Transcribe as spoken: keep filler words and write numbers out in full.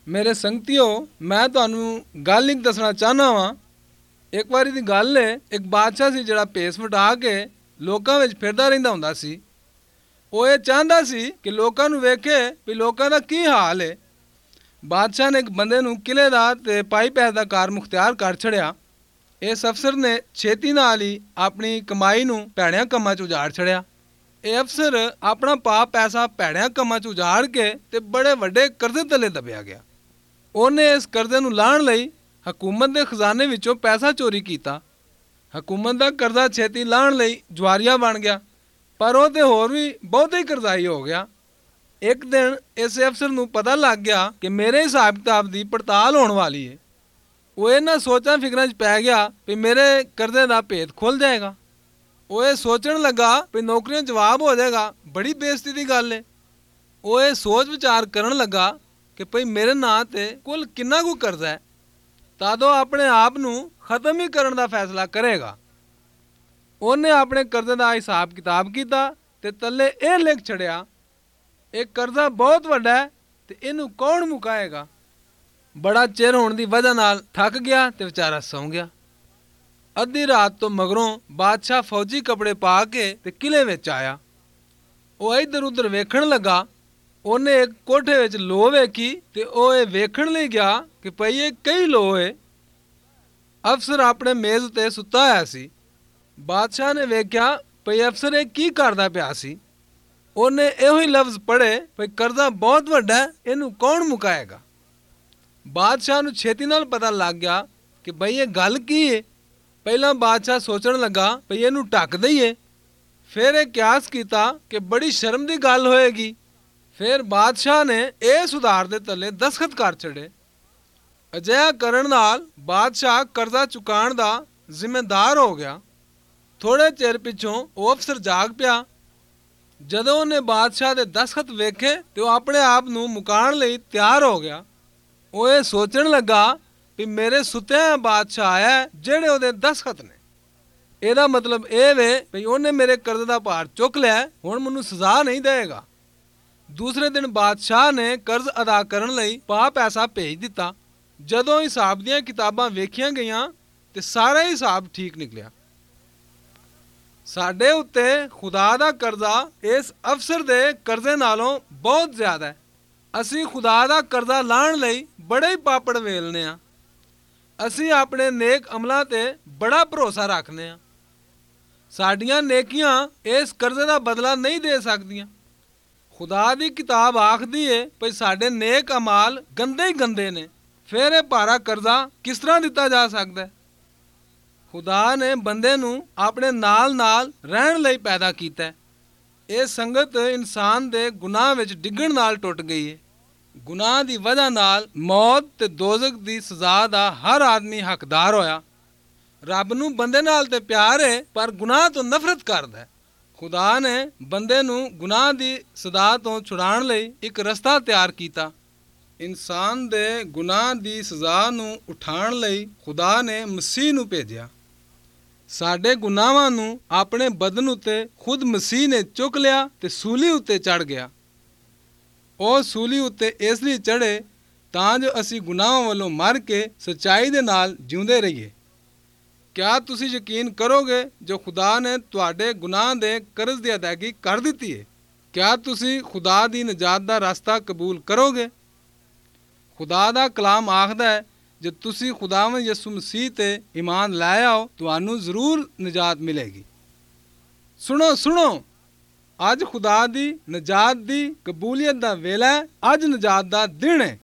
ਮੇਰੇ ਸੰਗਤਿਓ, ਮੈਂ ਤੁਹਾਨੂੰ ਗੱਲ ਇੱਕ ਦੱਸਣਾ ਚਾਹਨਾ ਵਾਂ। ਇੱਕ ਵਾਰੀ ਦੀ ਗੱਲ ਹੈ, ਇੱਕ ਬਾਦਸ਼ਾਹ ਸੀ ਜਿਹੜਾ ਭੇਸ ਵਟਾ ਕੇ ਲੋਕਾਂ ਵਿੱਚ ਫਿਰਦਾ ਰਹਿੰਦਾ ਹੁੰਦਾ ਸੀ। ਉਹ ਇਹ ਚਾਹੁੰਦਾ ਸੀ ਕਿ ਲੋਕਾਂ ਨੂੰ ਵੇਖੇ ਵੀ ਲੋਕਾਂ ਦਾ ਕੀ ਹਾਲ ਹੈ। ਬਾਦਸ਼ਾਹ ਨੇ ਇੱਕ ਬੰਦੇ ਨੂੰ ਕਿਲੇ ਦਾ ਤੇ ਪਾਈ ਪੈਸ ਦਾ ਕਾਰ ਮੁਖਤਿਆਰ ਕਰ ਛੜਿਆ। ਇਸ ਅਫਸਰ ਨੇ ਛੇਤੀ ਨਾਲ ਹੀ ਆਪਣੀ ਕਮਾਈ ਨੂੰ ਭੈੜਿਆਂ ਕੰਮਾਂ 'ਚ ਉਜਾੜ ਛੜਿਆ। ਇਹ ਅਫਸਰ ਆਪਣਾ ਪਾ ਪੈਸਾ ਭੈੜਿਆਂ ਕੰਮਾਂ 'ਚ ਉਜਾੜ ਕੇ ਤੇ ਬੜੇ ਵੱਡੇ ਕਰਜ਼ੇ ਥੱਲੇ ਦਬਿਆ ਗਿਆ। ਉਹਨੇ ਇਸ ਕਰਜ਼ੇ ਨੂੰ ਲਾਹਣ ਲਈ ਹਕੂਮਤ ਦੇ ਖਜ਼ਾਨੇ ਵਿੱਚੋਂ ਪੈਸਾ ਚੋਰੀ ਕੀਤਾ। ਹਕੂਮਤ ਦਾ ਕਰਜ਼ਾ ਛੇਤੀ ਲਾਹਣ ਲਈ ਜੁਆਰੀਆ ਬਣ ਗਿਆ, ਪਰ ਉਹ ਤੇ ਹੋਰ ਵੀ ਬਹੁਤਾ ਹੀ ਕਰਜ਼ਾਈ ਹੋ ਗਿਆ। ਇੱਕ ਦਿਨ ਇਸ ਅਫਸਰ ਨੂੰ ਪਤਾ ਲੱਗ ਗਿਆ ਕਿ ਮੇਰੇ ਹਿਸਾਬ ਕਿਤਾਬ ਦੀ ਪੜਤਾਲ ਹੋਣ ਵਾਲੀ ਹੈ। ਉਹ ਇਹਨਾਂ ਸੋਚਾਂ ਫਿਕਰਾਂ 'ਚ ਪੈ ਗਿਆ ਵੀ ਮੇਰੇ ਕਰਜ਼ੇ ਦਾ ਭੇਤ ਖੁੱਲ੍ਹ ਜਾਏਗਾ। ਉਹ ਇਹ ਸੋਚਣ ਲੱਗਾ ਵੀ ਨੌਕਰੀਆਂ ਜਵਾਬ ਹੋ ਜਾਏਗਾ, ਬੜੀ ਬੇਇੱਜ਼ਤੀ ਦੀ ਗੱਲ ਹੈ। ਉਹ ਇਹ ਸੋਚ ਵਿਚਾਰ ਕਰਨ ਲੱਗਾ ਕਿ ਭਈ ਮੇਰੇ ਨਾਂ ਤੇ ਕੁੱਲ ਕਿੰਨਾ ਕੁ ਕਰਜ਼ਾ ਹੈ, ਤਦ ਉਹ ਆਪਣੇ ਆਪ ਨੂੰ ਖਤਮ ਹੀ ਕਰਨ ਦਾ ਫੈਸਲਾ ਕਰੇਗਾ। ਉਹਨੇ ਆਪਣੇ ਕਰਜ਼ੇ ਦਾ ਹਿਸਾਬ ਕਿਤਾਬ ਕੀਤਾ ਤੇ ਥੱਲੇ ਇਹ ਲਿਖ ਛੜਿਆ, ਇਹ ਕਰਜ਼ਾ ਬਹੁਤ ਵੱਡਾ ਹੈ ਤੇ ਇਹਨੂੰ ਕੌਣ ਮੁਕਾਏਗਾ। ਬੜਾ ਚਿਰ ਹੋਣ ਦੀ ਵਜ੍ਹਾ ਨਾਲ ਥੱਕ ਗਿਆ ਤੇ ਵਿਚਾਰਾ ਸੌਂ ਗਿਆ। ਅੱਧੀ ਰਾਤ ਤੋਂ ਮਗਰੋਂ ਬਾਦਸ਼ਾਹ ਫੌਜੀ ਕੱਪੜੇ ਪਾ ਕੇ ਤੇ ਕਿਲੇ ਵਿੱਚ ਆਇਆ। ਉਹ ਇੱਧਰ ਉੱਧਰ ਵੇਖਣ ਲੱਗਾ। ਉਹਨੇ ਇੱਕ ਕੋਠੇ ਵਿੱਚ ਲੋ ਵੇਖੀ ਤੇ ਉਹ ਇਹ ਵੇਖਣ ਲਈ ਗਿਆ ਕਿ ਭਈ ਇਹ ਕਈ ਲੋ ਏ। ਅਫਸਰ ਆਪਣੇ ਮੇਜ਼ ਉੱਤੇ ਸੁੱਤਾ ਹੋਇਆ ਸੀ। ਬਾਦਸ਼ਾਹ ਨੇ ਵੇਖਿਆ ਭਈ ਅਫਸਰ ਇਹ ਕੀ ਕਰਦਾ ਪਿਆ ਸੀ। ਉਹਨੇ ਇਹੋ ਹੀ ਲਫ਼ਜ਼ ਪੜ੍ਹੇ, ਭਈ ਕਰਜ਼ਾ ਬਹੁਤ ਵੱਡਾ, ਇਹਨੂੰ ਕੌਣ ਮੁਕਾਏਗਾ। ਬਾਦਸ਼ਾਹ ਨੂੰ ਛੇਤੀ ਨਾਲ ਪਤਾ ਲੱਗ ਗਿਆ ਕਿ ਭਈ ਇਹ ਗੱਲ ਕੀ ਏ। ਪਹਿਲਾਂ ਬਾਦਸ਼ਾਹ ਸੋਚਣ ਲੱਗਾ ਭਈ ਇਹਨੂੰ ਢੱਕ ਦਈਏ। ਫਿਰ ਇਹ ਕਿਆਸ ਕੀਤਾ ਕਿ ਬੜੀ ਸ਼ਰਮ ਦੀ ਗੱਲ ਹੋਏਗੀ। ਫਿਰ ਬਾਦਸ਼ਾਹ ਨੇ ਇਹ ਸੁਧਾਰ ਦੇ ਥੱਲੇ ਦਸਖਤ ਕਰ ਛੜੇ। ਅਜਿਹਾ ਕਰਨ ਨਾਲ ਬਾਦਸ਼ਾਹ ਕਰਜ਼ਾ ਚੁਕਾਉਣ ਦਾ ਜ਼ਿੰਮੇਦਾਰ ਹੋ ਗਿਆ। ਥੋੜੇ ਚਿਰ ਪਿੱਛੋਂ ਉਹ ਅਫਸਰ ਜਾਗ ਪਿਆ। ਜਦੋਂ ਉਹਨੇ ਬਾਦਸ਼ਾਹ ਦੇ ਦਸਖਤ ਵੇਖੇ ਤੇ ਉਹ ਆਪਣੇ ਆਪ ਨੂੰ ਮੁਕਾਉਣ ਲਈ ਤਿਆਰ ਹੋ ਗਿਆ। ਉਹ ਇਹ ਸੋਚਣ ਲੱਗਾ ਵੀ ਮੇਰੇ ਸੁੱਤਿਆਂ ਬਾਦਸ਼ਾਹ ਆਇਆ ਜਿਹੜੇ ਉਹਦੇ ਦਸਖਤ ਨੇ। ਇਹਦਾ ਮਤਲਬ ਇਹ ਵੇ ਵੀ ਉਹਨੇ ਮੇਰੇ ਕਰਜ਼ੇ ਦਾ ਭਾਰ ਚੁੱਕ ਲਿਆ, ਹੁਣ ਮੈਨੂੰ ਸਜ਼ਾ ਨਹੀਂ ਦੇਗਾ। ਦੂਸਰੇ ਦਿਨ ਬਾਦਸ਼ਾਹ ਨੇ ਕਰਜ਼ ਅਦਾ ਕਰਨ ਲਈ ਪਾ ਪੈਸਾ ਭੇਜ ਦਿੱਤਾ। ਜਦੋਂ ਹਿਸਾਬ ਦੀਆਂ ਕਿਤਾਬਾਂ ਵੇਖੀਆਂ ਗਈਆਂ ਤੇ ਸਾਰਾ ਹਿਸਾਬ ਠੀਕ ਨਿਕਲਿਆ। ਸਾਡੇ ਉੱਤੇ ਖੁਦਾ ਦਾ ਕਰਜ਼ਾ ਇਸ ਅਫਸਰ ਦੇ ਕਰਜ਼ੇ ਨਾਲੋਂ ਬਹੁਤ ਜ਼ਿਆਦਾ ਹੈ। ਅਸੀਂ ਖੁਦਾ ਦਾ ਕਰਜ਼ਾ ਲਾਹਣ ਲਈ ਬੜੇ ਹੀ ਪਾਪੜ ਵੇਲਨੇ ਆ। ਅਸੀਂ ਆਪਣੇ ਨੇਕ ਅਮਲਾਂ ਤੇ ਬੜਾ ਭਰੋਸਾ ਰੱਖਦੇ ਹਾਂ। ਸਾਡੀਆਂ ਨੇਕੀਆਂ ਇਸ ਕਰਜ਼ੇ ਦਾ ਬਦਲਾ ਨਹੀਂ ਦੇ ਸਕਦੀਆਂ। ਖੁਦਾ ਦੀ ਕਿਤਾਬ ਆਖਦੀ ਏ ਭਈ ਸਾਡੇ ਨੇਕ ਅਮਾਲ ਗੰਦੇ ਹੀ ਗੰਦੇ ਨੇ। ਫਿਰ ਇਹ ਭਾਰਾ ਕਰਜ਼ਾ ਕਿਸ ਤਰ੍ਹਾਂ ਦਿੱਤਾ ਜਾ ਸਕਦਾ। ਖੁਦਾ ਨੇ ਬੰਦੇ ਨੂੰ ਆਪਣੇ ਨਾਲ ਨਾਲ ਰਹਿਣ ਲਈ ਪੈਦਾ ਕੀਤਾ। ਇਹ ਸੰਗਤ ਇਨਸਾਨ ਦੇ ਗੁਨਾਹ ਵਿੱਚ ਡਿੱਗਣ ਨਾਲ ਟੁੱਟ ਗਈ ਹੈ। ਗੁਨਾਹ ਦੀ ਵਜ੍ਹਾ ਨਾਲ ਮੌਤ ਤੇ ਦੋਜ਼ਖ ਦੀ ਸਜ਼ਾ ਦਾ ਹਰ ਆਦਮੀ ਹੱਕਦਾਰ ਹੋਇਆ। ਰੱਬ ਨੂੰ ਬੰਦੇ ਨਾਲ ਤੇ ਪਿਆਰ ਹੈ, ਪਰ ਗੁਨਾਹ ਤੋਂ ਨਫ਼ਰਤ ਕਰਦਾ। ਖੁਦਾ ਨੇ ਬੰਦੇ ਨੂੰ ਗੁਨਾਹ ਦੀ ਸਜ਼ਾ ਤੋਂ ਛੁਡਾਉਣ ਲਈ ਇੱਕ ਰਸਤਾ ਤਿਆਰ ਕੀਤਾ। ਇਨਸਾਨ ਦੇ ਗੁਨਾਹ ਦੀ ਸਜ਼ਾ ਨੂੰ ਉਠਾਉਣ ਲਈ ਖੁਦਾ ਨੇ ਮਸੀਹ ਨੂੰ ਭੇਜਿਆ। ਸਾਡੇ ਗੁਨਾਹਾਂ ਨੂੰ ਆਪਣੇ ਬਦਨ ਉੱਤੇ ਖੁਦ ਮਸੀਹ ਨੇ ਚੁੱਕ ਲਿਆ ਤੇ ਸੂਲੀ ਉੱਤੇ ਚੜ੍ਹ ਗਿਆ। ਉਹ ਸੂਲੀ ਉੱਤੇ ਇਸ ਲਈ ਚੜ੍ਹੇ ਤਾਂ ਜੋ ਅਸੀਂ ਗੁਨਾਹਾਂ ਵੱਲੋਂ ਮਰ ਕੇ ਸੱਚਾਈ ਦੇ ਨਾਲ ਜਿਉਂਦੇ ਰਹੀਏ। ਕਿਆ ਤੁਸੀਂ ਯਕੀਨ ਕਰੋਗੇ ਜੋ ਖੁਦਾ ਨੇ ਤੁਹਾਡੇ ਗੁਨਾਹ ਦੇ ਕਰਜ਼ ਦੀ ਅਦਾਇਗੀ ਕਰ ਦਿੱਤੀ ਹੈ? ਕਿਆ ਤੁਸੀਂ ਖੁਦਾ ਦੀ ਨਜਾਤ ਦਾ ਰਸਤਾ ਕਬੂਲ ਕਰੋਗੇ? ਖੁਦਾ ਦਾ ਕਲਾਮ ਆਖਦਾ ਹੈ, ਜੇ ਤੁਸੀਂ ਖੁਦਾਵੰਦ ਯਿਸੂ ਮਸੀਹ ਤੇ ਈਮਾਨ ਲੈ ਆਓ ਤੁਹਾਨੂੰ ਜ਼ਰੂਰ ਨਜਾਤ ਮਿਲੇਗੀ। ਸੁਣੋ ਸੁਣੋ, ਅੱਜ ਖੁਦਾ ਦੀ ਨਜਾਤ ਦੀ ਕਬੂਲੀਅਤ ਦਾ ਵੇਲਾ ਹੈ। ਅੱਜ ਨਜਾਤ ਦਾ ਦਿਨ ਹੈ।